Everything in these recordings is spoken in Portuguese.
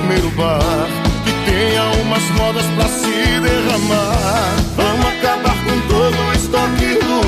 primeiro bar que tenha umas modas pra se derramar. Vamos acabar com todo o estoque do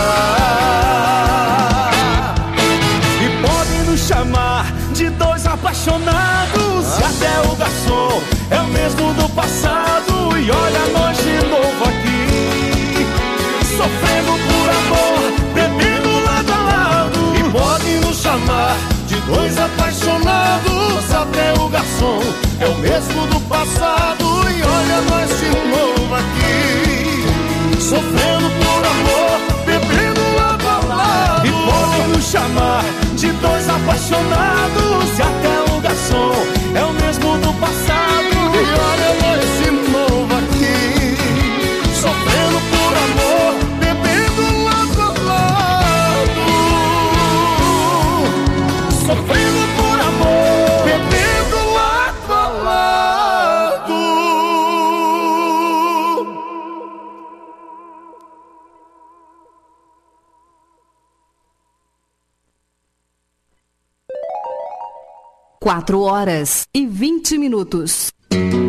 lugar. E podem nos chamar de dois apaixonados, e até o garçom é o mesmo do passado. E olha nós de novo aqui, sofrendo por amor, bebendo lado a lado. E podem nos chamar de dois apaixonados, até o garçom é o mesmo do passado. E olha nós de novo aqui, sofrendo por amor, bebendo lado a lado. E podem nos chamar de dois apaixonados, e até o garçom é o mesmo do passado. E olha nós de novo aqui, sofrendo por amor, bebendo lado a lado. Sofrendo por amor, bebendo lado a lado. 4h20.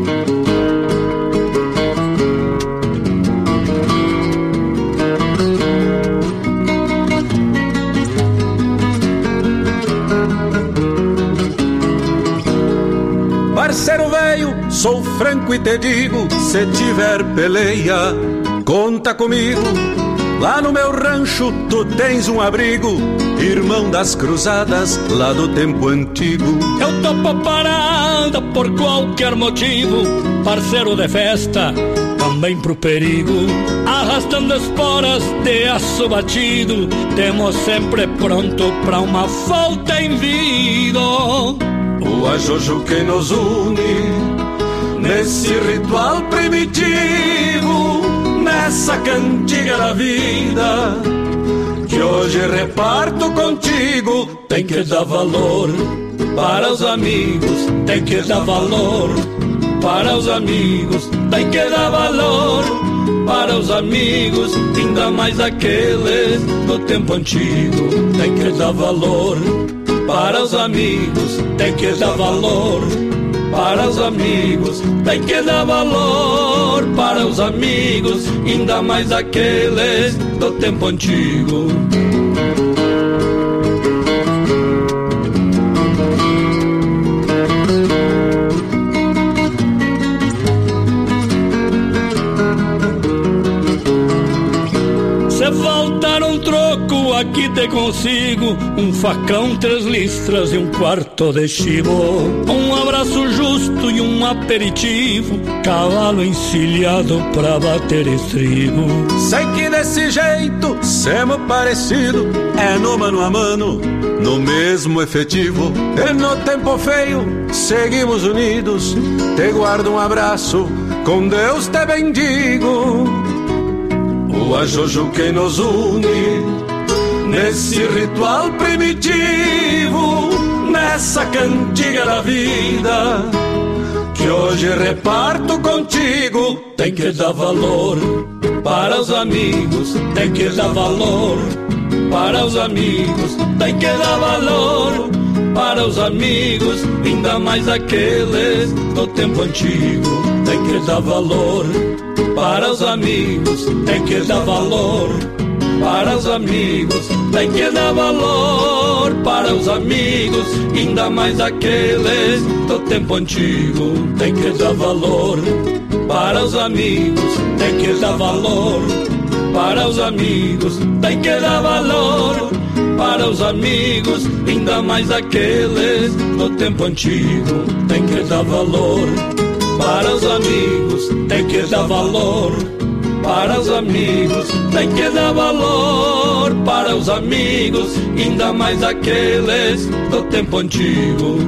Parceiro velho, sou franco e te digo, se tiver peleia, conta comigo. Lá no meu rancho tu tens um abrigo, irmão das cruzadas lá do tempo antigo. Eu topo parada por qualquer motivo, parceiro de festa, também pro perigo. Arrastando esporas de aço batido, temos sempre pronto pra uma volta em vida. O ajojo que nos une nesse ritual primitivo, nessa cantiga da vida que hoje reparto contigo. Tem que dar valor para os amigos, tem que dar valor para os amigos, tem que dar valor para os amigos, ainda mais aqueles do tempo antigo. Tem que dar valor para os amigos, tem que dar valor para os amigos, tem que dar valor para os amigos, ainda mais aqueles do tempo antigo. Se faltar um troco, aqui te consigo um facão, 3 listras e um quarto de chivo, um abraço justo e um aperitivo, cavalo encilhado pra bater estribo. Sei que desse jeito semos parecido, é no mano a mano, no mesmo efetivo. E no tempo feio seguimos unidos, te guardo um abraço, com Deus te bendigo. O ajojo que nos une nesse ritual primitivo, nessa cantiga da vida que hoje reparto contigo. Tem que dar valor para os amigos, tem que dar valor para os amigos, tem que dar valor para os amigos, ainda mais aqueles do tempo antigo. Tem que dar valor para os amigos, tem que dar valor para os amigos, tem que dar valor para os amigos, ainda mais aqueles do tempo antigo. Tem que dar valor para os amigos, tem que dar valor para os amigos, tem que dar valor para os amigos, ainda mais aqueles do tempo antigo. Tem que dar valor para os amigos, tem que dar valor para os amigos, tem que dar valor para os amigos, ainda mais aqueles do tempo antigo.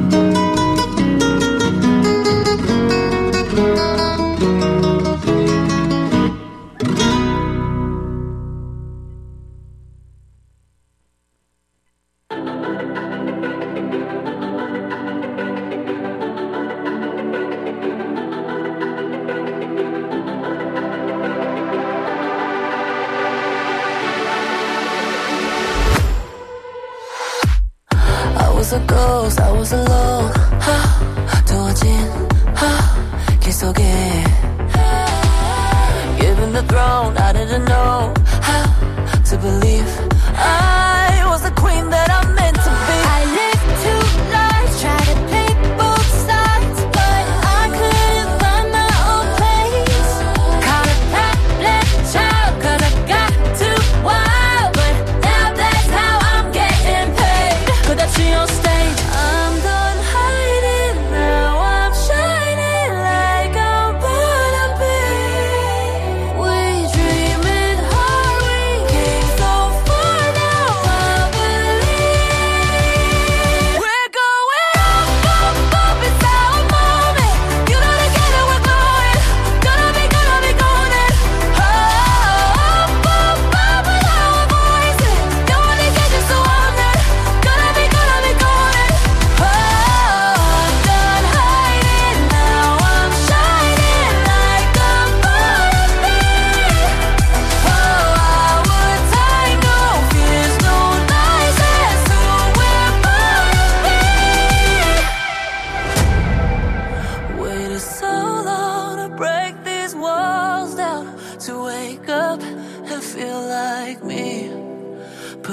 I was a ghost, I was alone.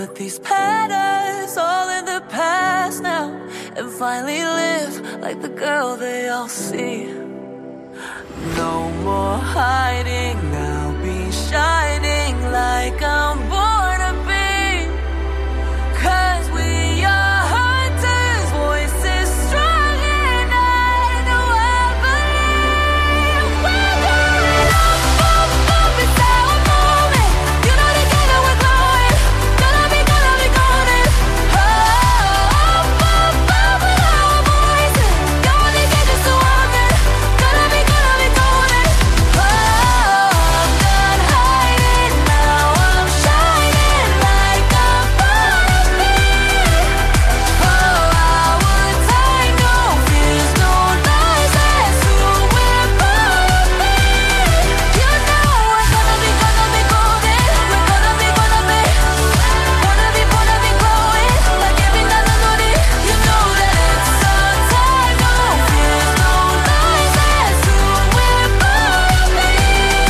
put these patterns all in the past now and finally live like the girl they all see. No more hiding, now be shining like I'm born to be. 'Cause we are hunters, voices strong and I know I believe. We're going up, up, up, it's our moment. You know together we're glowing. Gonna be golden. Oh, up, up, up with our voices. Going to get you so often. Gonna be golden. Oh, I'm done hiding, now I'm shining like I'm born to be. Oh, our time, no fears, no lies, that's who we're born to be. You know we're gonna be golden. We're gonna be glowing like every melody. You know that it's our time, no fears, no lies, that's who we're born to be.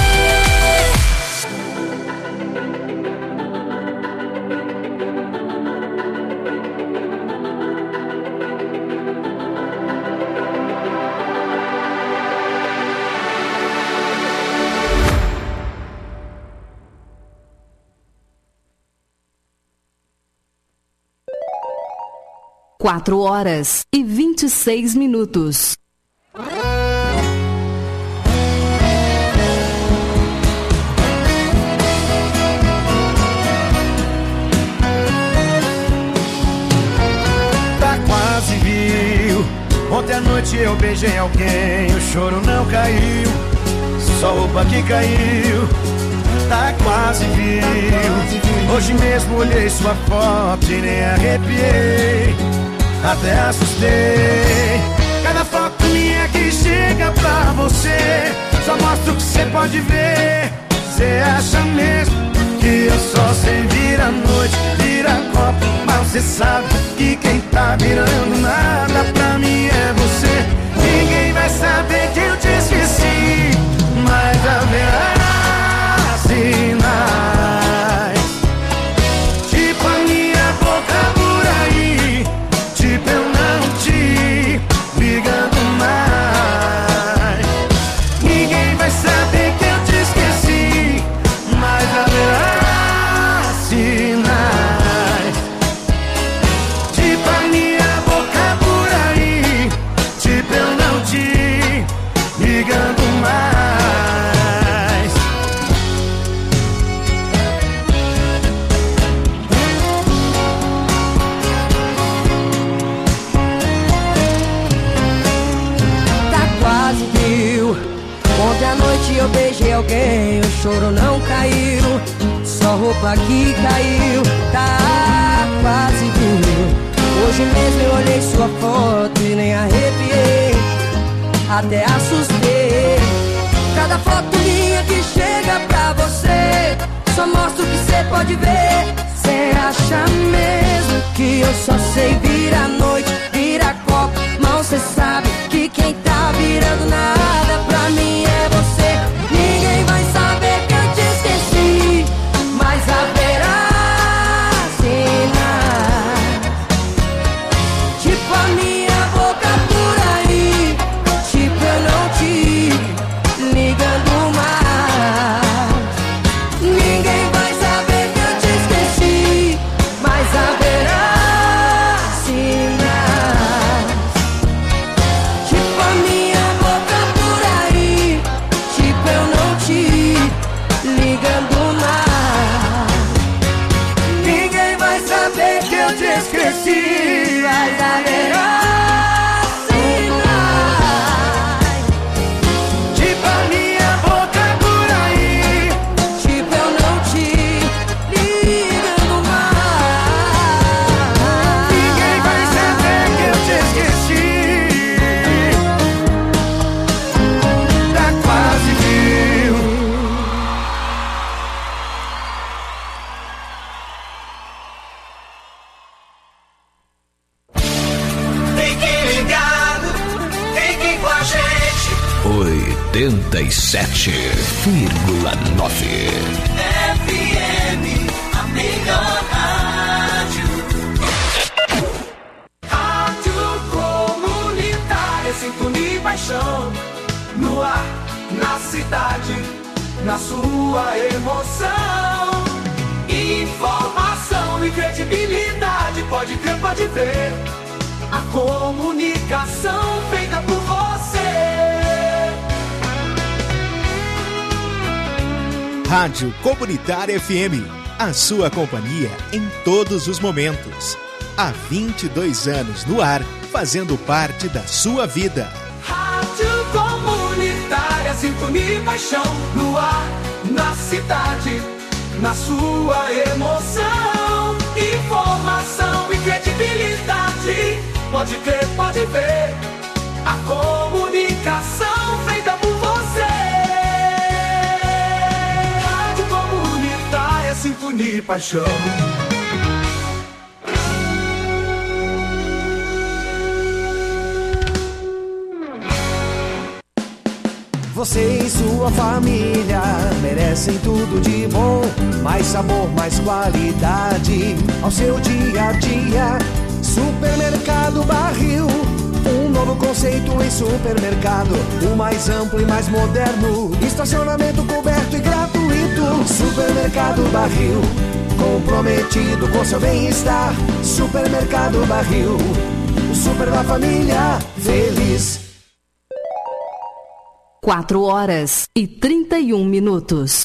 4h26. Tá quase viu. Ontem à noite eu beijei alguém, o choro não caiu, só roupa que caiu. Tá quase viu. Hoje mesmo olhei sua foto e nem arrepiei, até assustei. Cada foto minha que chega pra você só mostra o que você pode ver. Você acha mesmo que eu só sei virar noite, virar copo, mas você sabe que quem tá virando nada pra mim é você. Ninguém vai saber que eu te esqueci, mas haverá sinais, tipo a minha boca por aí, tipo eu não te ligando mais. Ninguém vai saber que eu te esqueci, mas haverá sinais, tipo a minha boca por aí, tipo eu não te ligando mais. Ontem à noite eu beijei alguém, o choro não caiu, só roupa que caiu. Tá quase viu. Hoje mesmo eu olhei sua foto e nem arrepiei, até assustei. Cada foto minha que chega pra você só mostra o que você pode ver. Cê acha mesmo que eu só sei virar noite, virar copo, mas cê sabe que quem tá virando nada pra mim é você. Ninguém vai saber que eu te esqueci, mas haverá sinais, tipo a minha boca por aí, tipo eu não te ligando mais. Ninguém vai saber que eu te esqueci, mas haverá sinais, tipo a minha boca por aí, tipo eu não te ligando mais. Ninguém vai saber que eu te esqueci, mas haverá sinais, tipo a minha boca por aí, tipo eu não te ligando mais. Ninguém vai saber que eu te esqueci. Tá quase viu. Fique ligado, fique com a gente. 87,9. FM, a melhor rádio. paixão. No ar, na cidade, na sua emoção. Informação e credibilidade, pode crer, pode ver. A comunicação feita por você. Rádio Comunitária FM, a sua companhia em todos os momentos. Há 22 anos no ar, fazendo parte da sua vida. Rádio Comunitária, sintonia e paixão. No ar, na cidade, na sua emoção. Informação e credibilidade, pode crer, pode ver. A comunicação feita por você. Rádio Comunitária, sintonia e paixão. Você e sua família merecem tudo de bom. Mais sabor, mais qualidade ao seu dia a dia. Supermercado Barril, um novo conceito em supermercado. O mais amplo e mais moderno, estacionamento coberto e gratuito. Supermercado Barril, comprometido com seu bem-estar. Supermercado Barril, o super da família feliz. 4h31.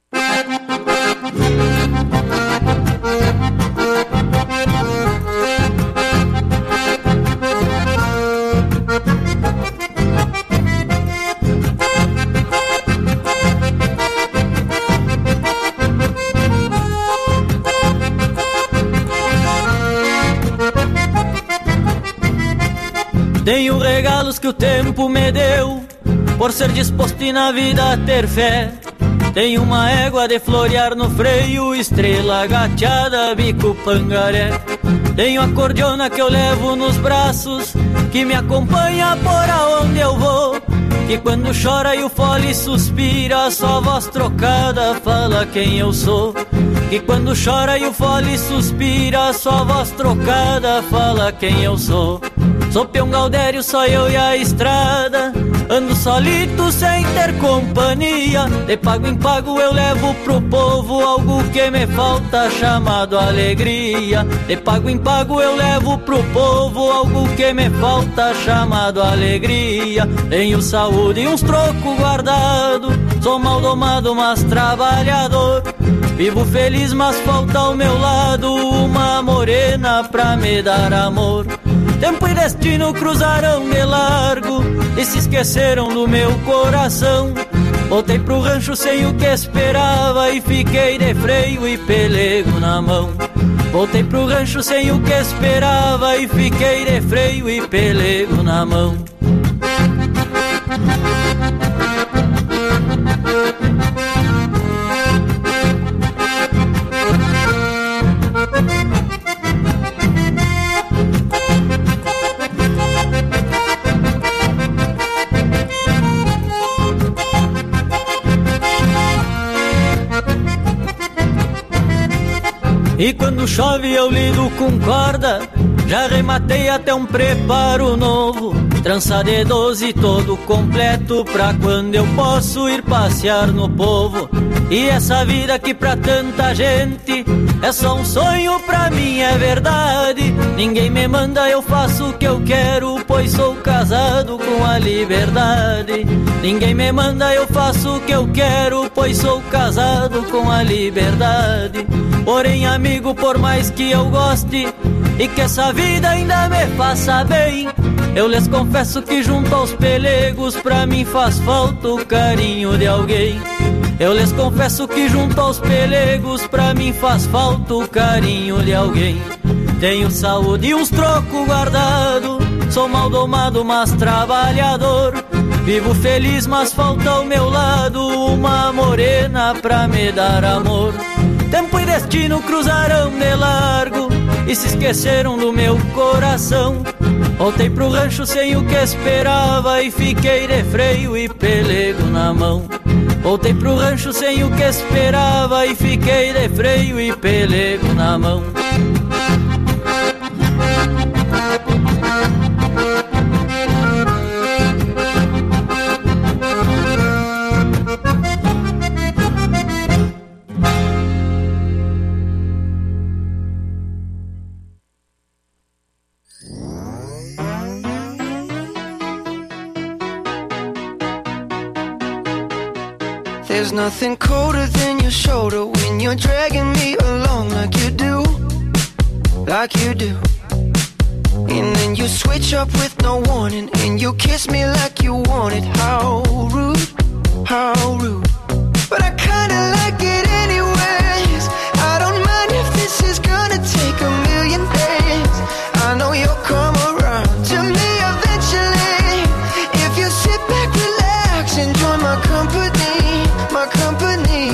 Tenho regalos que o tempo me deu, por ser disposto e na vida ter fé. Tenho uma égua de florear no freio, estrela gateada, bico pangaré. Tenho a cordiona que eu levo nos braços, que me acompanha por aonde eu vou. Que quando chora e o fole suspira, só voz trocada fala quem eu sou. Que quando chora e o fole suspira, só voz trocada fala quem eu sou. Sou peão gaudério, só eu e a estrada, ando solito sem ter companhia. De pago em pago eu levo pro povo algo que me falta, chamado alegria. De pago em pago eu levo pro povo algo que me falta, chamado alegria. Tenho saúde e uns trocos guardados, sou mal domado mas trabalhador. Vivo feliz mas falta ao meu lado uma morena pra me dar amor. Tempo e destino cruzaram de largo e se esqueceram do meu coração. Voltei pro rancho sem o que esperava e fiquei de freio e pelego na mão. Voltei pro rancho sem o que esperava e fiquei de freio e pelego na mão. E quando chove eu lido com corda, já rematei até um preparo novo. Trança de 12 todo completo, pra quando eu posso ir passear no povo. E essa vida que pra tanta gente é só um sonho, pra mim é verdade. Ninguém me manda, eu faço o que eu quero, pois sou casado com a liberdade. Ninguém me manda, eu faço o que eu quero, pois sou casado com a liberdade. Porém, amigo, por mais que eu goste e que essa vida ainda me faça bem, eu lhes confesso que junto aos pelegos pra mim faz falta o carinho de alguém. Eu lhes confesso que junto aos pelegos pra mim faz falta o carinho de alguém. Tenho saúde e uns trocos guardados, sou mal domado mas trabalhador. Vivo feliz mas falta ao meu lado uma morena pra me dar amor. Tempo e destino cruzaram de largo e se esqueceram do meu coração. Voltei pro rancho sem o que esperava e fiquei de freio e pelego na mão. Voltei pro rancho sem o que esperava e fiquei de freio e pelego na mão. There's nothing colder than your shoulder when you're dragging me along like you do, like you do. And then you switch up with no warning, and you kiss me like you want it. How rude, how rude. But I kinda like it anyways. I don't mind if this is gonna take a million days. I know you'll come around to me eventually. If you sit back, relax, enjoy my company, my company.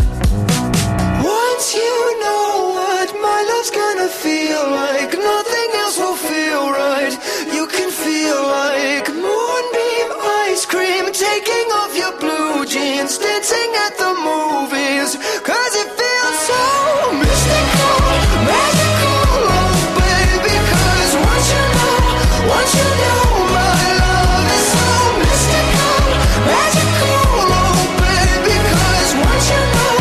Once you know what my love's gonna feel like, nothing else will feel right. You can feel like moonbeam ice cream, taking off your blue jeans, dancing at the movies, 'cause it feels so mystical, magical, oh baby. 'Cause once you know my love is so mystical, magical, oh baby. 'Cause once you know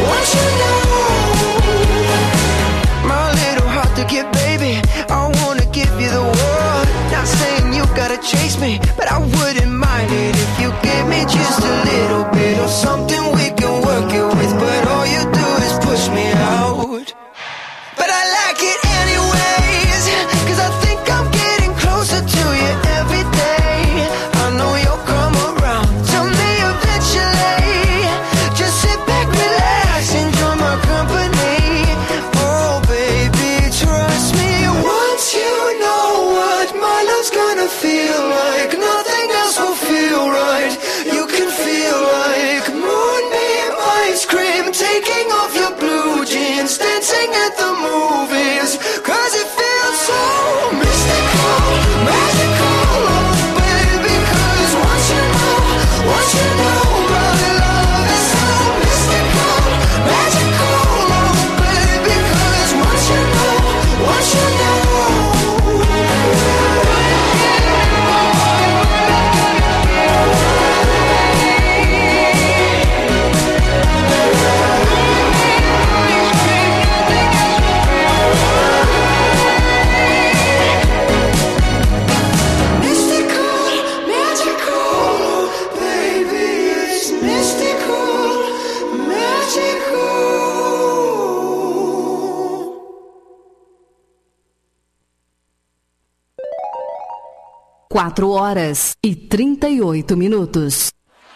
my little heart to get, baby, I wanna give you the world. Not saying you gotta chase me, but I wouldn't mind it if you give me just a little bit of something we can work it with. But all you do is push me out. But I like it anyways, 'cause I think I'm getting closer to you every day. I know you'll come around to me eventually. Just sit back, relax, enjoy my company. Oh baby, trust me. Once you know what my love's gonna feel like, nothing else will feel right. You can feel like moonbeam ice cream, taking off your blue jeans, dancing at the movies, 'cause it feels so mystical, magical, oh baby. 'Cause once you know my love is so mystical, magical, oh baby. 'Cause once you know mystical, magical, baby, it's mystical, magical. 4h38.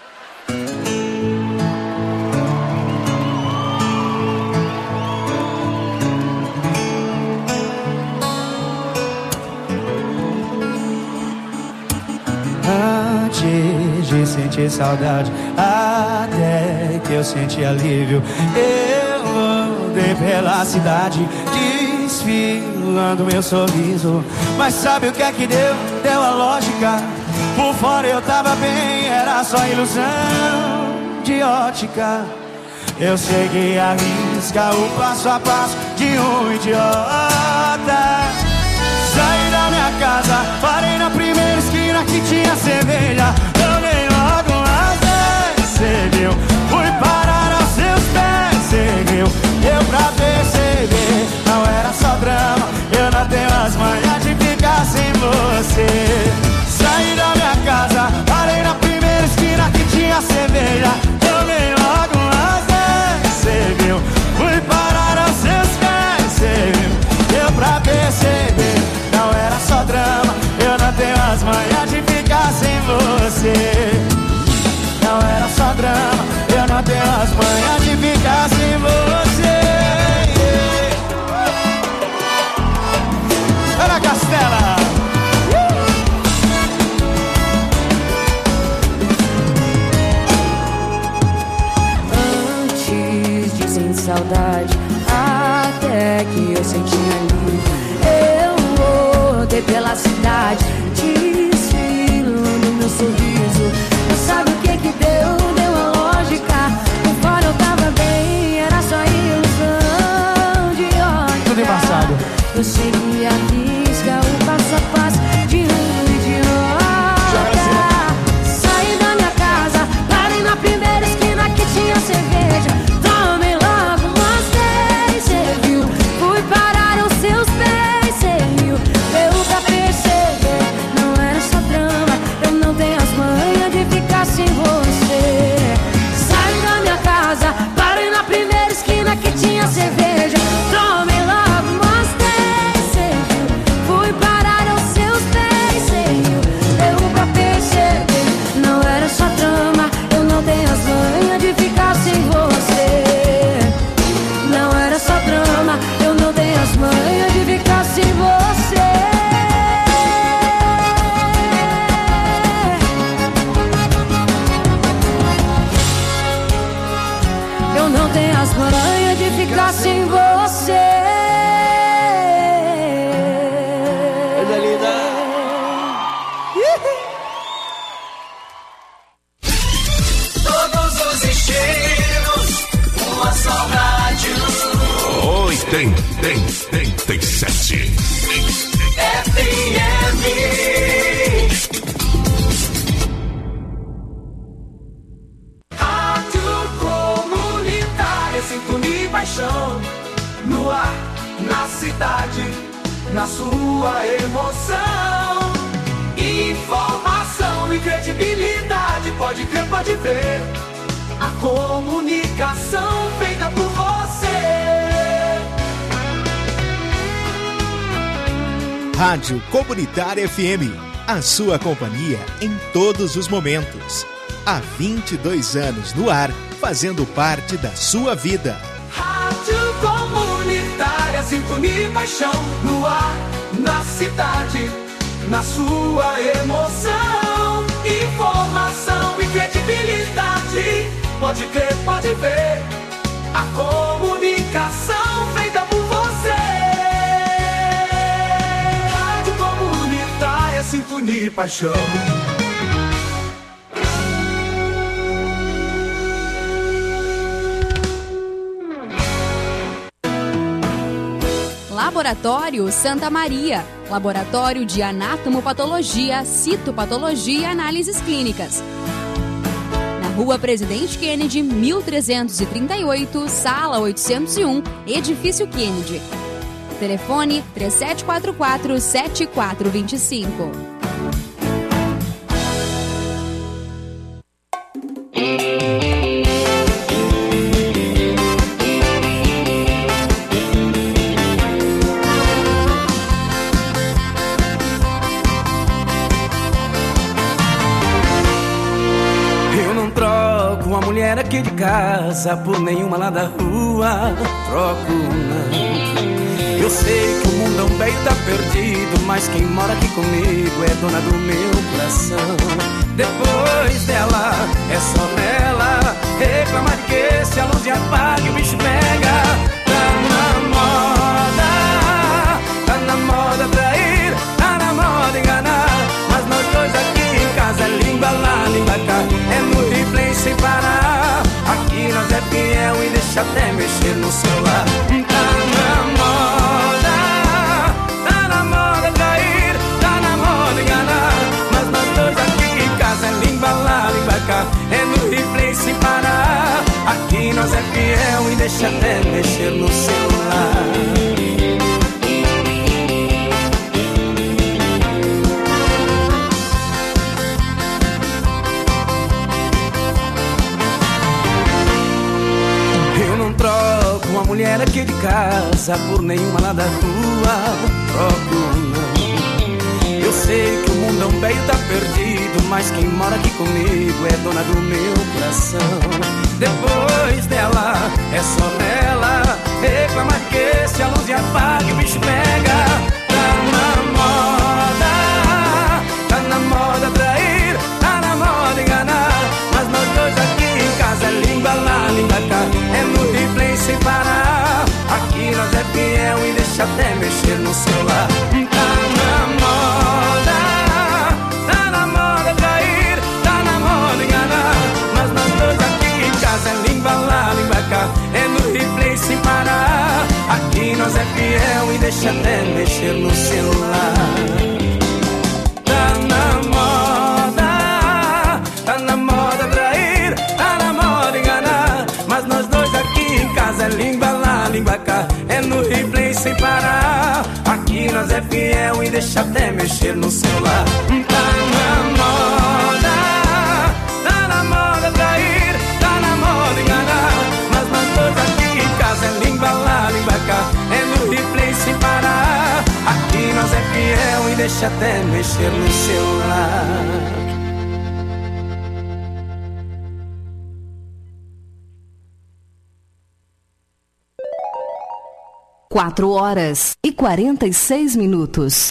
Antes de sentir saudade, até que eu senti alívio, eu andei pela cidade, desfilando meu sorriso. Mas sabe o que é que deu? Deu a lógica. Por fora eu tava bem, era só ilusão de ótica. Eu segui a risca, o passo a passo de um idiota. Saí da minha casa, parei na primeira esquina que tinha cerveja. Tomei logo umas 10, seguiu. Fui parar aos seus pés, seguiu. Deu pra perceber, não era só drama. Eu não tenho as manhas de ficar sem você. Saí da minha casa, parei na primeira esquina que tinha cerveja. Tomei logo umas 10, seguiu. Fui parar aos seus pés, seguiu. Deu pra perceber, não era só drama. Eu não tenho as manhas de ficar sem você. Não era só drama, eu não tenho as manhas de ficar sem você. Ana Castela. Antes de sentir saudade, até que eu senti alívio, eu rodei pela cidade, desfilando meu sorriso. Mas sabe o que que deu? Deu a lógica. Por fora eu tava bem, era só ilusão de ótica. Tudo embaçado. Eu segui a risca, o passo a passo de um idiota. Saí da minha casa, parei na primeira esquina que tinha cerveja. Tomei logo umas 10, aranha de ficar sem você. Coisa linda. Todos os estilos, uma só rádio. 87 FM. Rádio Comunitária, sintonia e paixão. No ar, na cidade, na sua emoção. Informação e credibilidade, pode crer, pode ver. A comunicação feita por você. Rádio Comunitária FM, a sua companhia em todos os momentos. Há 22 anos no ar, fazendo parte da sua vida. Rádio Comunitária, sintonia e paixão. No ar, na cidade, na sua emoção. Informação e credibilidade, pode crer, pode ver. A comunicação feita por você. Rádio Comunitária, sintonia e paixão. Laboratório Santa Maria, laboratório de anatomopatologia, citopatologia e análises clínicas. Na Rua Presidente Kennedy, 1338, Sala 801, Edifício Kennedy. Telefone 3744-7425. Aqui de casa por nenhuma lá da rua, troco não. Eu sei que o mundão velho tá perdido, mas quem mora aqui comigo é dona do meu coração. Depois dela, é só nela reclamar de que se a luz apaga e o bicho pega. Tá na moda trair, tá na moda enganar, mas nós dois aqui em casa, língua lá, língua cá, é no replay sem parar. Aqui nós é fiel e deixa até mexer no celular. Tá na moda trair, tá na moda enganar, mas nós dois aqui em casa é língua lá, língua cá, é no replay sem parar. Aqui nós é fiel e deixa até mexer no celular. Uma mulher aqui de casa por nenhuma lá da rua, troco não. Eu sei que o mundão velho tá perdido, mas quem mora aqui comigo é dona do meu coração. Depois dela, é só nela reclamar que se a luz apaga e o bicho pega. Tá na moda trair, tá na moda enganar, mas nós dois aqui em casa, língua lá, língua cá, é no replay sem parar. Aqui nós é fiel e deixa até mexer no celular. Tá na moda trair, tá na moda enganar, mas nós dois aqui em casa, é língua lá, língua cá, é no replay sem parar. Aqui nós é fiel e deixa até mexer no celular. Tá na moda trair, tá na moda enganar, mas nós dois aqui em casa, é língua lá, língua cá, é no replay sem parar. Aqui nós é fiel e deixa até mexer no celular. Tá na moda trair, tá na moda enganar, mas nós dois aqui em casa, é língua lá, língua cá, é no replay sem parar. Aqui nós é fiel e deixa até mexer no celular. 4h46.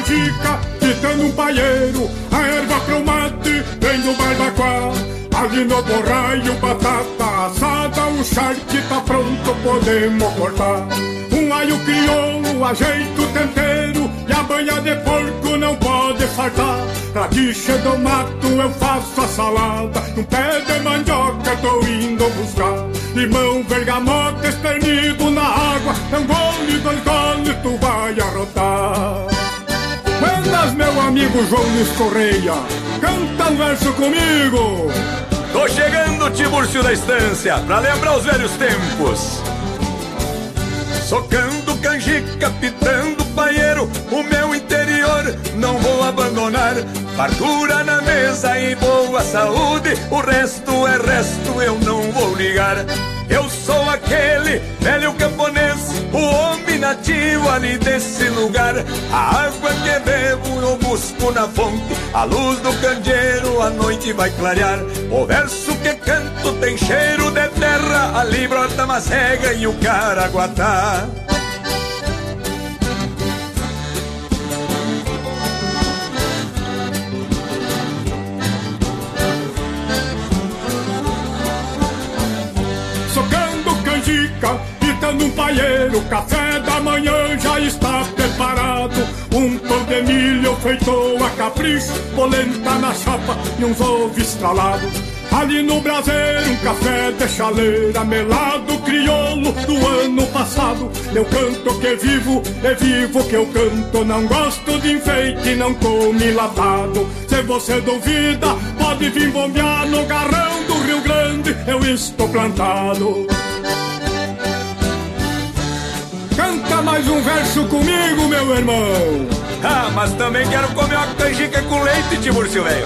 canjica, ditando um paieiro, a erva pro mate vem do barbacoa. Ali no borraio, batata assada, o charque tá pronto, podemos cortar. Um alho crioulo, ajeito o tempero, e a banha de porco não pode faltar. Radicha do mato eu faço a salada, um pé de mandioca tô indo buscar. Limão, bergamota, espernido na água, é um gole, dois goles, tu vai arrotar. Buenas, meu amigo João Luiz Correia, canta um verso comigo. Tô chegando, Tiburcio da Estância, pra lembrar os velhos tempos. Socando canjica, pitando paieiro, o meu interior não vou abandonar. Fartura na mesa e boa saúde, o resto é resto, eu não vou ligar. Eu sou aquele velho camponês, o homem nativo ali desse lugar. A água que bebo eu busco na fonte, a luz do candeeiro a noite vai clarear. O verso que canto tem cheiro de terra, ali brota macega e o caraguatá. Pitando um paieiro, café da manhã já está preparado. Um pão de milho feito a capricho, polenta na chapa e uns ovos estralados. Ali no braseiro um café de chaleira, melado crioulo do ano passado. Eu canto que vivo, é vivo que eu canto. Não gosto de enfeite, não come latado. Se você duvida, pode vir bombear no garrão do Rio Grande, eu estou plantado. Canta mais um verso comigo, meu irmão. Ah, mas também quero comer uma canjica com leite, Tiburcio velho.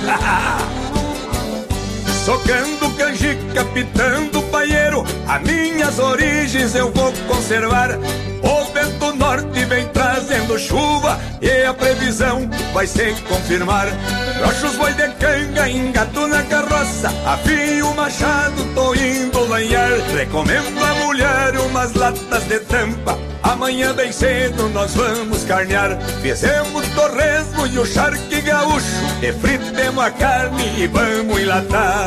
Socando canjica, pitando paieiro, as minhas origens eu vou conservar. O vento norte vem trazendo chuva e a previsão vai se confirmar. Broxo os boi de canga, engato na carroça, afio o machado, tô indo lanhar. Recomendo a mulher umas latas de tampa, amanhã bem cedo nós vamos carnear. Fizemos torresmo e o charque gaúcho, e fritemos a carne e vamos enlatar.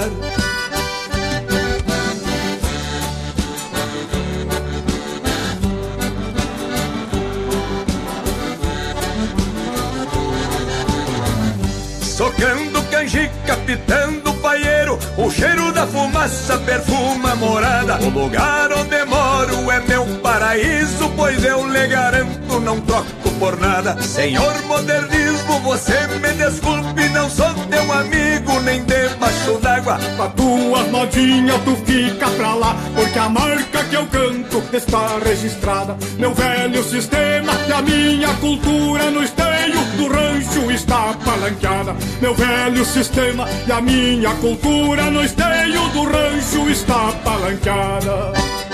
Socando canjica, pitando paieiro, o cheiro da fumaça perfuma a morada. O lugar onde moro é meu paraíso, pois eu lhe garanto, não troco por nada. Senhor modernismo, você me desculpe, não sou teu amigo nem debaixo d'água. Com as tuas modinhas tu fica pra lá, porque a marca que eu canto está registrada. Meu velho sistema e a minha cultura no esteio do rancho está palanqueada. Meu velho sistema e a minha cultura no esteio do rancho está palanqueada.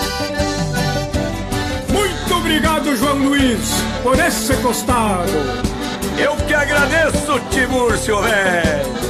Muito obrigado, João Luiz, por esse costado. Eu que agradeço, Tiburcio velho.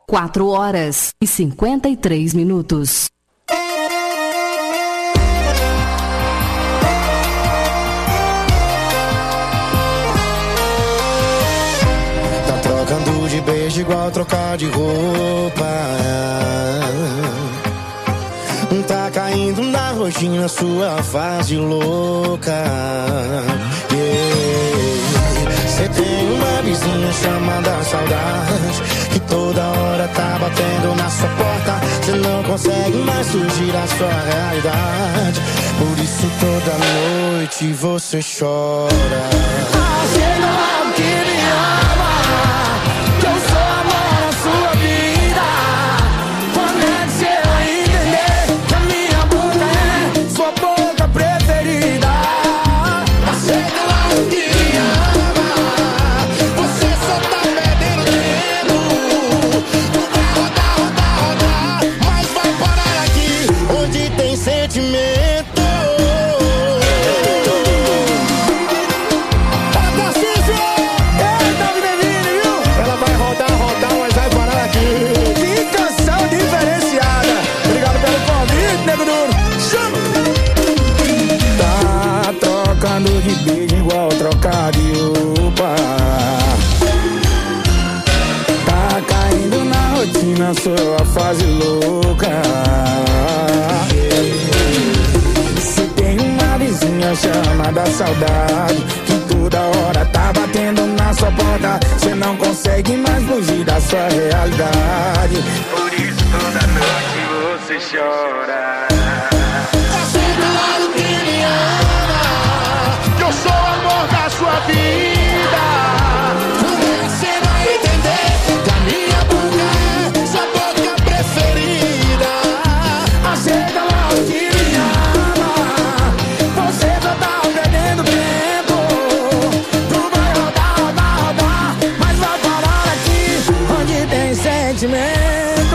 4h53. Tá trocando de beijo igual trocar de roupa. Tá caindo na rotina sua fase louca. Cê tem uma vizinha chamada saudade, que toda hora tá batendo na sua porta. Cê não consegue mais fugir da sua realidade, por isso toda noite você chora. Você não que me ama, que eu sou amor na sua vida. Quando é que você vai entender que a minha boca é sua boca preferida? Você não que me ama, você só tá perdendo tempo. Tu vai rodar, rodar, rodar, mas vai parar aqui onde tem sentimento. Ela vai rodar, rodar, mas vai parar aqui. Que canção diferenciada. Obrigado pelo convite, nego duro. Chama! Tá trocando de beijo igual trocar de roupa. Tá caindo na rotina sua fase louca. Se tem uma vizinha chamada saudade, que toda hora tá batendo na sua porta. Cê não consegue mais fugir da sua realidade, por isso toda noite você chora. Você claro que me ama, que eu sou o amor da sua vida. Como é que cê vai entender que a minha boca é sua boca preferida? Aceita logo que me ama, você só tá perdendo tempo. Tu vai rodar, rodar, rodar, mas vai parar aqui onde tem sentimento.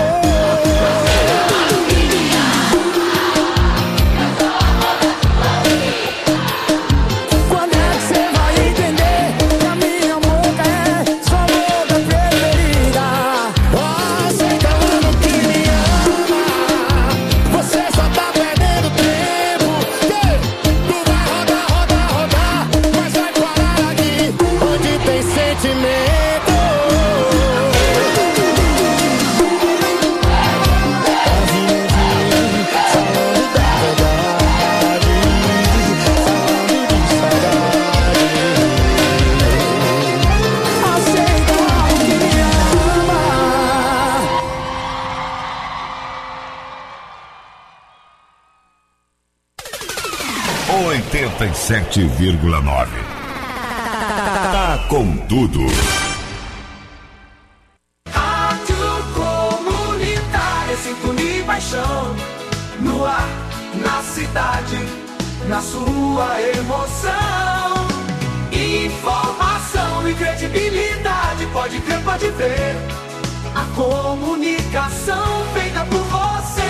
Quando é que você vai entender que a minha boca é sua boca preferida? Você claro que me ama, você só tá perdendo tempo. Tu vai rodar, rodar, rodar, mas vai parar aqui onde tem sentimento. Falando da verdade, falando de saudade. Aceita logo que me ama. 87,9. Tá com tudo. Rádio Comunitária, sintonia e paixão. No ar, na cidade, na sua emoção. Informação e credibilidade, pode crer, pode ver. A comunicação feita por você.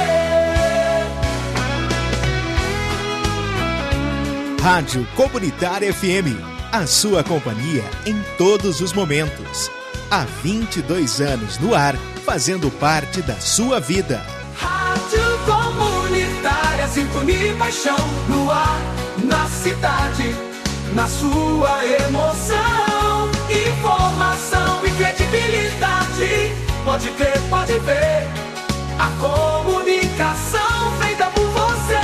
Rádio Comunitária FM, a sua companhia em todos os momentos. Há 22 anos no ar, fazendo parte da sua vida. Rádio Comunitária, sintonia e paixão. No ar, na cidade, na sua emoção. Informação e credibilidade, pode crer, pode ver. A comunicação feita por você.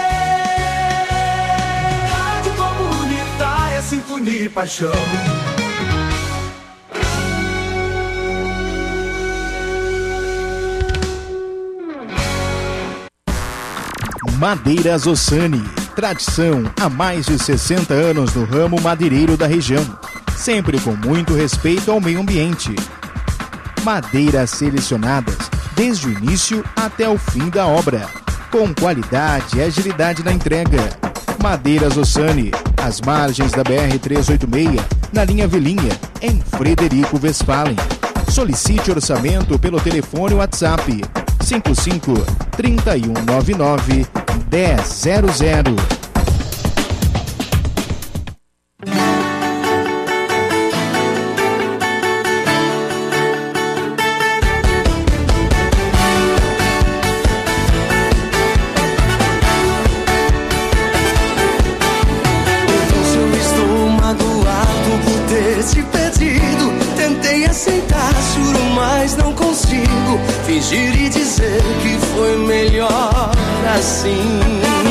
Rádio Comunitária, sintonia e paixão. Madeiras Ossani, tradição há mais de 60 anos no ramo madeireiro da região, sempre com muito respeito ao meio ambiente. Madeiras selecionadas desde o início até o fim da obra, com qualidade e agilidade na entrega. Madeiras Ossani, às margens da BR-386, na linha Vilinha, em Frederico Westphalen. Solicite orçamento pelo telefone WhatsApp 55 3199 1000. esse pedido. Tentei aceitar, juro, mas não consigo fingir e dizer que foi melhor assim.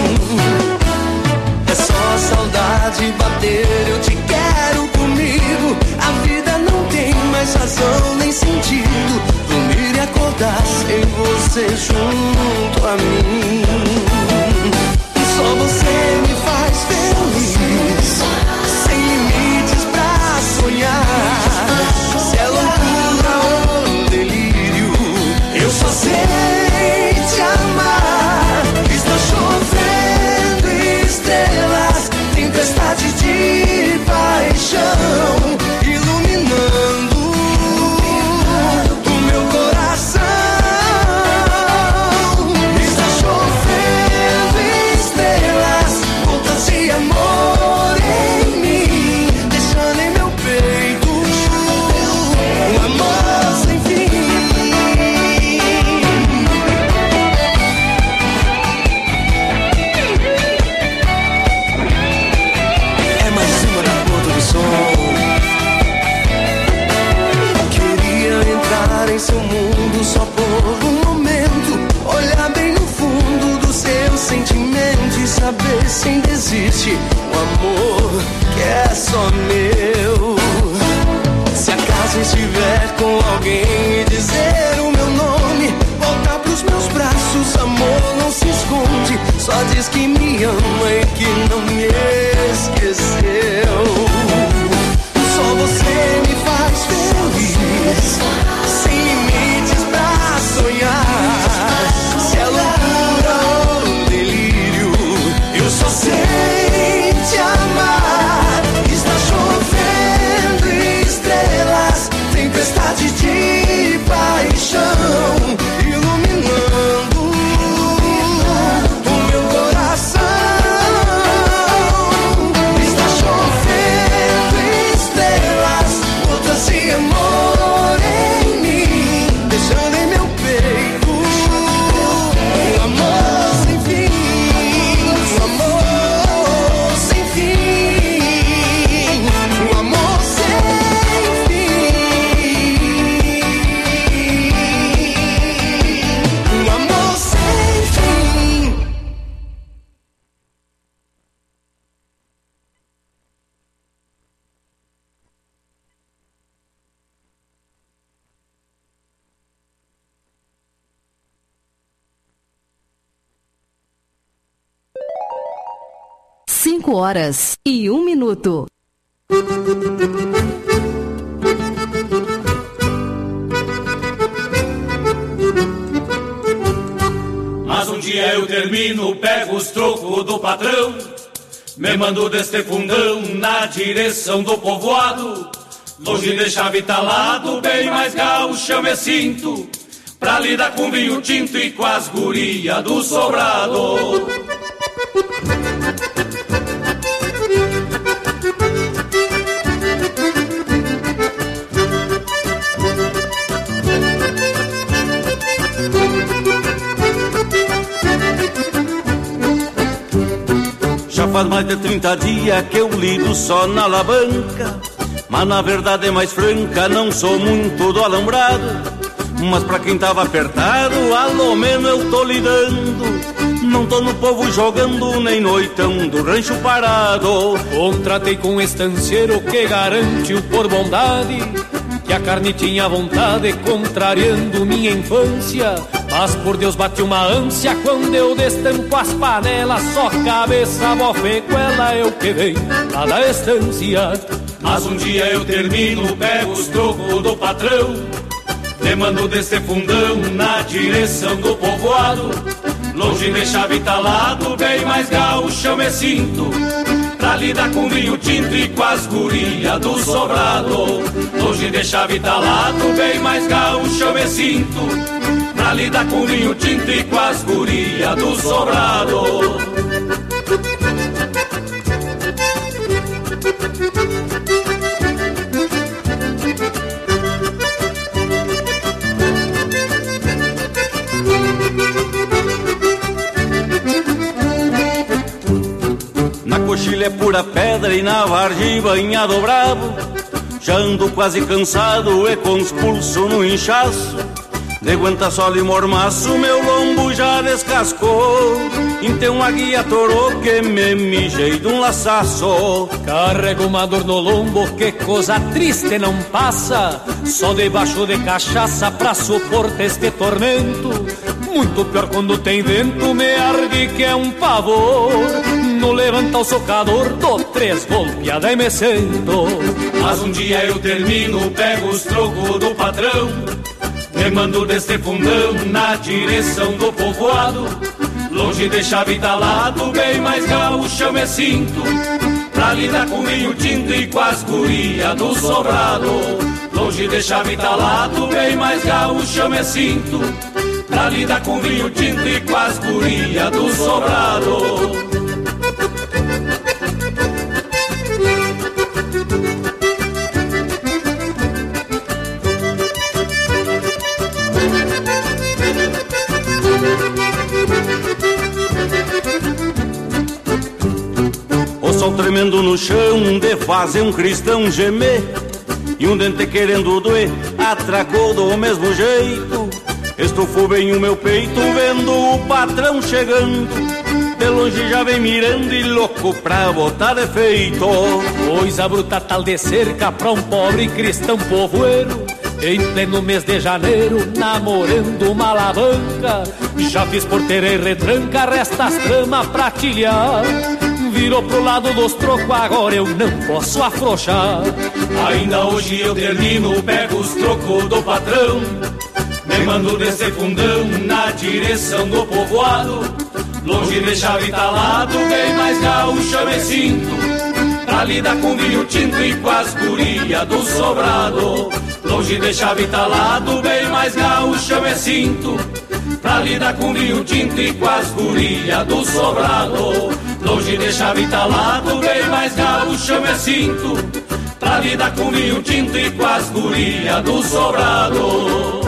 É só saudade bater, eu te quero comigo. A vida não tem mais razão nem sentido. Dormir e acordar sem você junto a mim. Só você me faz feliz, sem limites pra sonhar. Se é loucura ou delírio, eu só sei te amar. Estou chovendo estrelas, tempestade de paixão, iluminando o meu coração. Está chovendo estrelas, gotas de amor em mim, deixando em meu peito um amor sem fim. É mais uma na ponta do sol. Queria entrar em seu mundo só por um momento, olhar bem no fundo do seu sentimento e saber se ainda existe um amor que é só meu. Se acaso estiver com alguém e dizer o meu nome, voltar pros meus braços, amor, não se esconde. Só diz que me ama e que não me esqueceu. Só você me faz feliz, sem limites pra sonhar. Se é loucura ou delírio, eu só sei te amar. Está chovendo estrelas, tempestade de paixão, iluminando o meu coração. Está chovendo estrelas, gotas de amor em mim, deixando em meu peito um amor sem fim, um amor sem fim, um amor sem fim, um amor sem fim. Cinco horas e 1 minuto. Mas um dia eu termino, pego os trocos do patrão, me mando deste fundão na direção do povoado. Longe de chave talado, bem mais gaúcho eu me sinto, pra lidar com vinho tinto e com as gurias do sobrado. Já faz mais de 30 dias que eu lido só na alavanca, mas na verdade é mais franca, não sou muito do alambrado. Mas pra quem tava apertado, alô menos eu tô lidando. Não tô no povo jogando, nem noitão do rancho parado. Contratei com um estanceiro que garante o por bondade, que a carne tinha vontade, contrariando minha infância. Mas por Deus bate uma ânsia quando eu destampo as panelas, só cabeça, bofeguela, eu que venho lá da estância. Mas um dia eu termino, pego os trocos do patrão, me mando desse fundão na direção do povoado. Longe de chave talado, bem mais gaúcho eu me sinto, pra lidar com vinho tinto e com as gurias do sobrado. Longe de chave talado, bem mais gaúcho eu me sinto, pra lidar com vinho tinto e com as gurias do sobrado. Na coxilha é pura pedra e na vargem banhado bravo. Já ando quase cansado e com os pulsos no inchaço. De aguenta sol e mormaço, meu lombo já descascou. Então a guia torou que me mijei de um laçaço. Carrego uma dor no lombo, que coisa triste não passa. Só debaixo de cachaça pra suportar este tormento. Muito pior quando tem vento, me arde que é um pavor. No levanta o socador, dou 3 golpeadas e me sento. Mas um dia eu termino, pego os trocos do patrão, me mando deste fundão na direção do povoado. Longe de chave talado, bem mais gaúcho eu me sinto, pra lidar com vinho tinto e com as gurias do sobrado. Longe de chave talado, bem mais gaúcho eu me sinto, pra lidar com vinho tinto e com as gurias do sobrado. O sol tremendo no chão de fazer um cristão gemer, e um dente querendo doer atracou do mesmo jeito. Estufou bem o meu peito vendo o patrão chegando, de longe já vem mirando e louco pra botar defeito. Coisa bruta tal de cerca pra um pobre cristão povoeiro, em pleno mês de janeiro, namorando uma alavanca. Já fiz porteira e retranca, resta as tramas pra tilhar. Virou pro lado dos trocos, agora eu não posso afrouxar. Ainda hoje eu termino, pego os trocos do patrão, me mando desse fundão na direção do povoado. Longe de chave talado, bem mais gaúcho eu me sinto, pra lidar com vinho tinto e com as gurias do sobrado. Longe de chave talado, bem mais gaúcho eu me sinto, pra lidar com vinho tinto e com as gurias do sobrado. Longe de chave talado, bem mais gaúcho eu me sinto, pra lidar com vinho tinto e com as gurias do sobrado.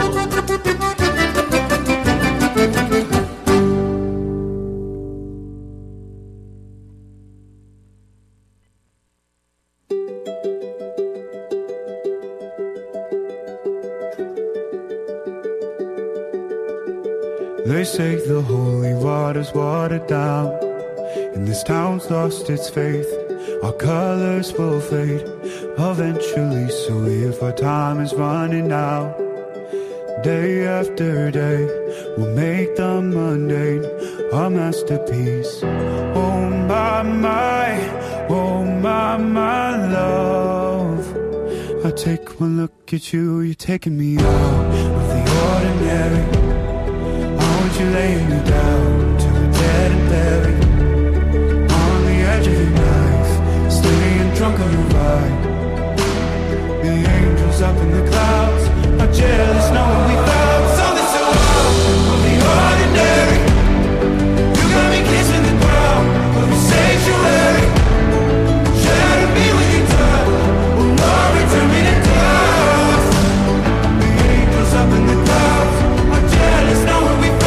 They say the holy water's watered down, and this town's lost its faith. Our colors will fade eventually, so if our time is running out, day after day we'll make the mundane our masterpiece. Oh my, oh my love, I take one look at you, you're taking me out of the ordinary. You laying me down to a dead and buried on the edge of your knife, staying drunk on your ride. The angels up in the clouds are jealous knowing we found something so out of the ordinary. You got me kissing the ground of your sanctuary. Shadow me with your touch, will not return me to dust. The angels up in the clouds are jealous knowing we found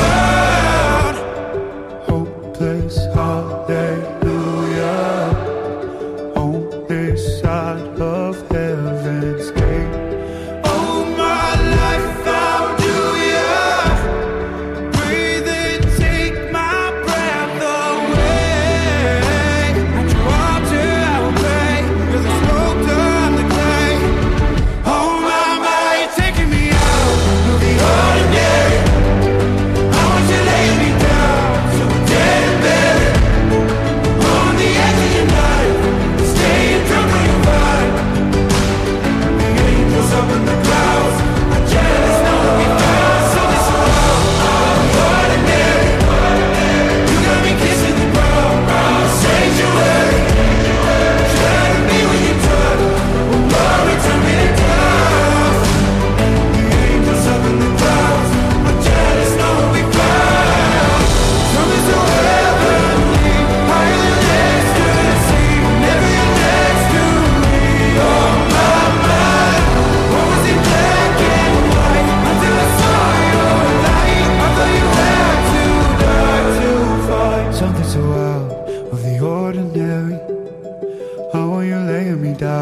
hallelujah on this side of heaven's gate. Oh, my life found you.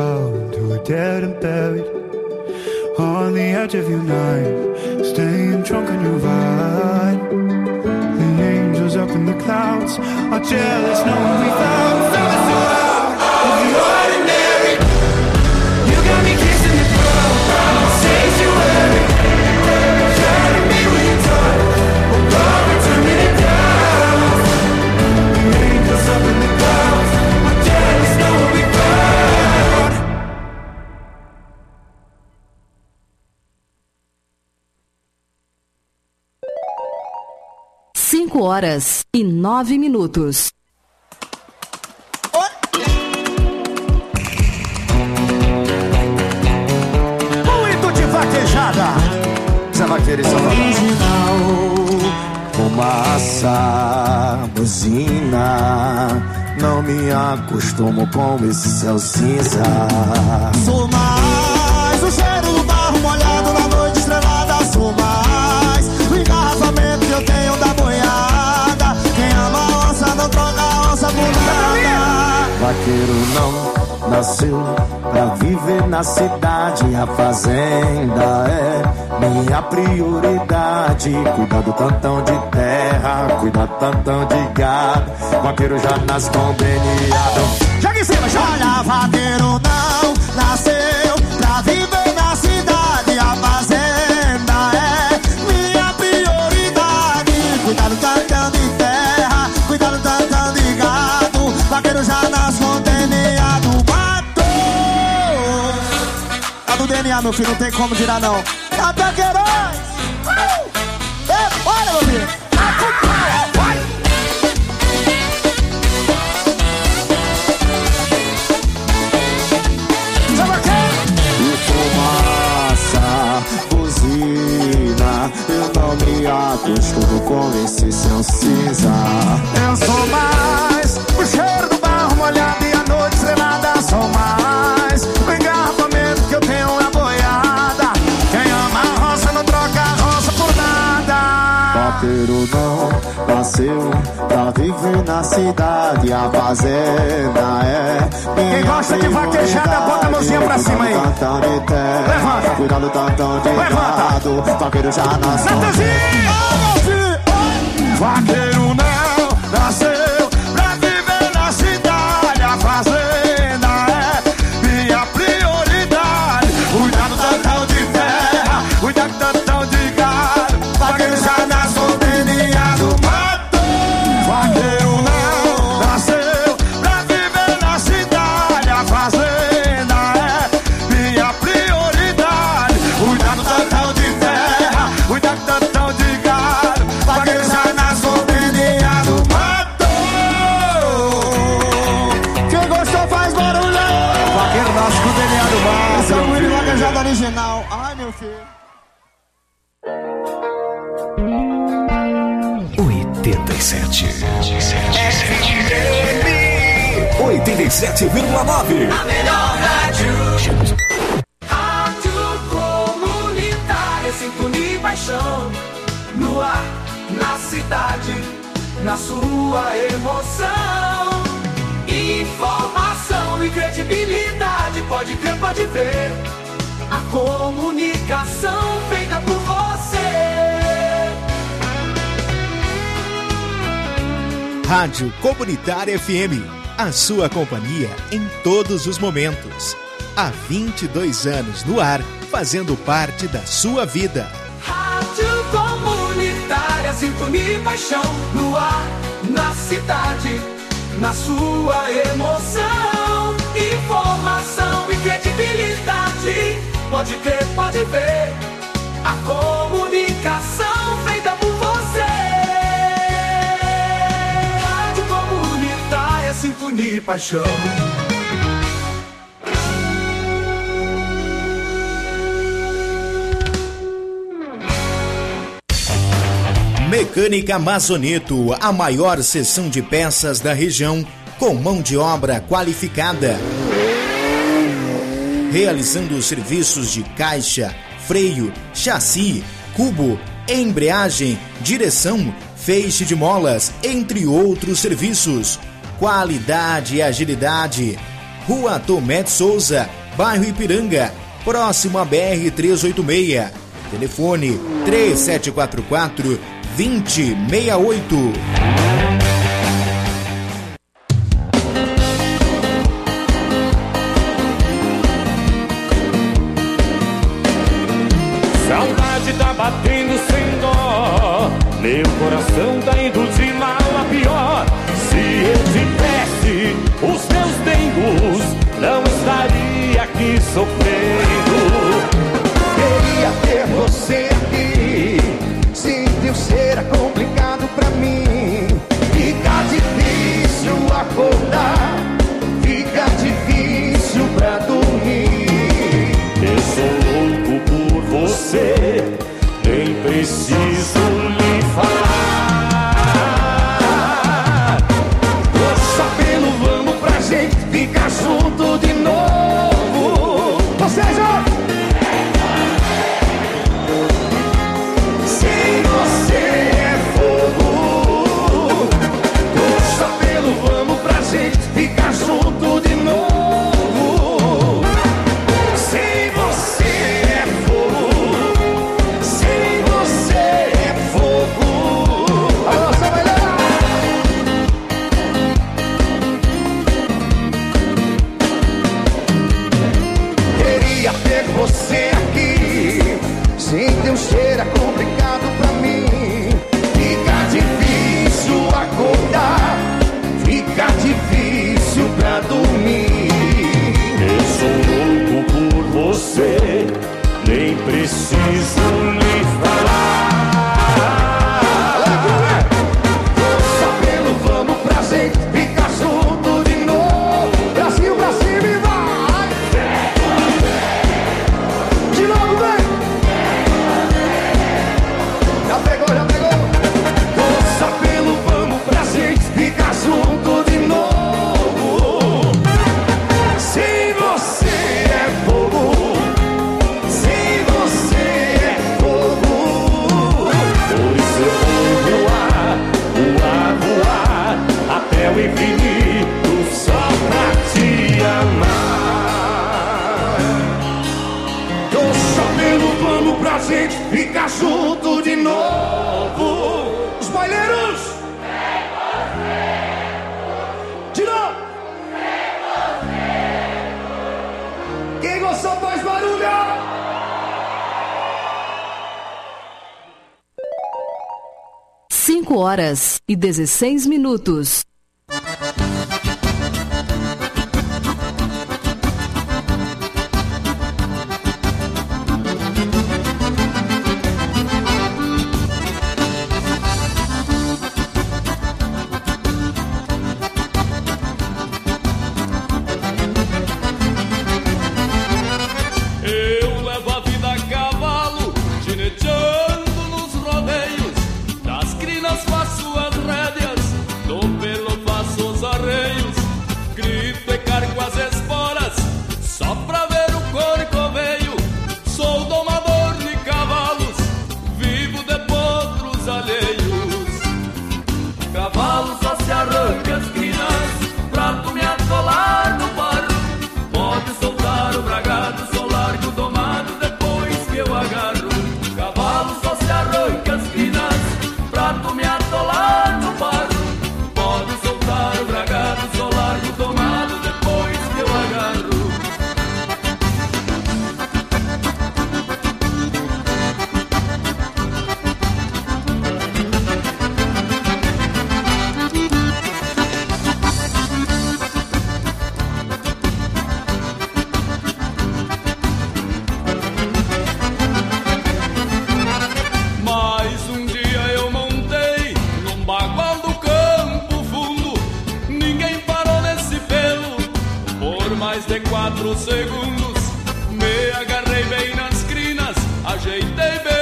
found who are dead and buried on the edge of your knife, staying drunk on your vine. The angels up in the clouds are jealous knowing we found so out of the ordinary. You got me kissing the ground, sanctuary. Try to be with you tight, oh God, we're turning it down. The angels up in the clouds are jealous knowing we found. 5h09. Muito de vaquejada. Zé Vaqueiro e Salvador. Fumaça, buzina, não me acostumo com esse céu cinza. Sou mais o cheiro do barro molhado na noite estrelada. Sou mais o engarrafamento que eu tenho da boiada. Quem ama onça não troca a onça por nada. Vaqueiro não nasceu pra viver na cidade. A fazenda é minha prioridade. Cuida do tantão de terra, cuida do tantão de gado. Vaqueiro já nasce conveniado. Joga em cima, joga. Olha, vaqueiro não nasceu pra viver na cidade. A fazenda é minha prioridade. Cuida do tantão de terra, cuida do tantão de gado. Vaqueiro já nasce conveniado. Do DNA, meu filho, não tem como tirar não. Café Queiroz! Olha, meu filho! Vai! E fumaça, buzina, eu não me acostumo com esse céu cinza. Eu sou mais o cheiro do barro molhado e a noite estrelada. Sou mais o engarrafamento que eu tenho é boiada. Quem ama a roça não troca a roça por nada. Vaqueiro não nasceu pra viver na cidade. A fazenda é minha. Quem gosta de vaquejada, bota a mãozinha pra cima aí. Levanta. Cuida do tantão de gado. Vaqueiro já nasceu. Vaqueiro não nasceu pra viver na cidade. A fazenda é minha prioridade. Cuidar do tantão de terra, cuidar do tantão de gado. Vaqueiro já nasceu deliado, matou. Vaqueiro não nasceu pra viver na cidade. A fazenda é minha prioridade. Cuidar do tantão de terra, cuidar do tantão de gado. Vaqueiro já nasceu deliado, matou. Quem gostou faz barulho. Vaqueiro nasce com deliado, matou. Esse é o Willy Vaquejada original. Ai, meu filho. 87,9. A melhor rádio. Rádio comunitária, sintonia e paixão. No ar, na cidade, na sua emoção. Informação e credibilidade, pode crer, pode ver. A comunicação feita por você. Rádio Comunitária FM, a sua companhia em todos os momentos. Há 22 anos no ar, fazendo parte da sua vida. Rádio comunitária, sintonia e paixão. No ar, na cidade, na sua emoção. Informação e credibilidade, pode crer, pode ver. A comunicação feita por você. Rádio comunitária, sintonia e paixão. Mecânica Mazoneto, a maior seção de peças da região, com mão de obra qualificada. Realizando serviços de caixa, freio, chassi, cubo, embreagem, direção, feixe de molas, entre outros serviços. Qualidade e agilidade. Rua Tomé de Souza, bairro Ipiranga, próximo à BR-386. Telefone 3744-2068. Saudade tá batendo sem dó, meu coração tá indo de mal a pior. Se eu tivesse os meus dengos, não estaria aqui sofrendo. Queria ter você aqui, sem teu ser é complicado pra mim. Fica difícil acordar, fica difícil pra dormir. Eu sou louco por você, nem preciso lhe falar. Nossa, pelo vamos pra gente ficar junto de novo. Ou seja, sem você é fogo. Nossa, pelo vamos pra gente ficar junto de novo. Sem você é fogo. Sem você é fogo. Alô, Samuel! Queria ter você aqui, sem teu cheiro é complicado pra mim. Fica difícil acordar, fica difícil pra dormir. Eu sou louco por você, nem preciso lhe falar. Nossa, pelo vamos pra gente ficar junto de novo. Brasil pra cima e vai! De novo, vem! Já pegou, já pegou! Nossa, pelo vamos pra gente ficar junto de novo. Sem você é fogo. Sem você é fogo. Por isso eu vou voar, voar, voar até o infinito só pra te amar. Nossa, pelo vamos pra gente ficar junto de novo. Os baileiros! De novo! Quem gostou faz barulho! 5h16. Eu levo a vida a cavalo, gineteando nos rodeios. Das crinas faço as rédeas, do pelo faço os arreios. Grito e cargo as esporas, só pra ver o corcoveio. Sou domador de cavalos, vivo de potros alheios. Cavalo só se arranca as crinas, pra tu me atolar no barro. Pode soltar o bragado, sou largo domado depois que eu agarro. Cavalo só se arranca as crinas, pra tu me atolar no barro. Pode soltar o bragado, sou largo domado depois que eu agarro. Mais um dia eu montei num bagual do Campo Fundo. Ninguém parou nesse pelo por mais de 4 segundos. Me agarrei bem nas crinas, ajeitei bem